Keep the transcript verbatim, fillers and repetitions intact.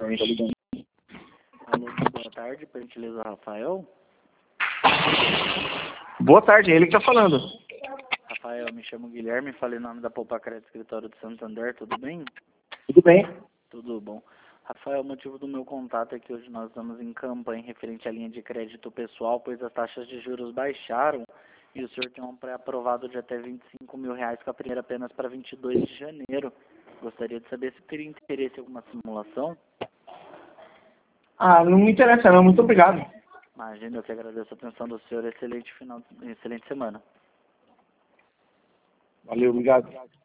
tá ligando. Alô, boa tarde, por gentileza, Rafael. Boa tarde, é ele que tá falando. Rafael, me chamo Guilherme, falei em nome da Poupa Crédito Escritório de Santander, tudo bem? Tudo bem? Tudo bom. Rafael, o motivo do meu contato é que hoje nós estamos em campanha referente à linha de crédito pessoal, pois as taxas de juros baixaram e o senhor tem um pré-aprovado de até vinte e cinco mil reais com a primeira apenas para vinte e dois de janeiro. Gostaria de saber se teria interesse em alguma simulação. Ah, não me interessa não, muito obrigado. Imagina, eu que agradeço a atenção do senhor. Excelente final, excelente semana. Valeu, obrigado.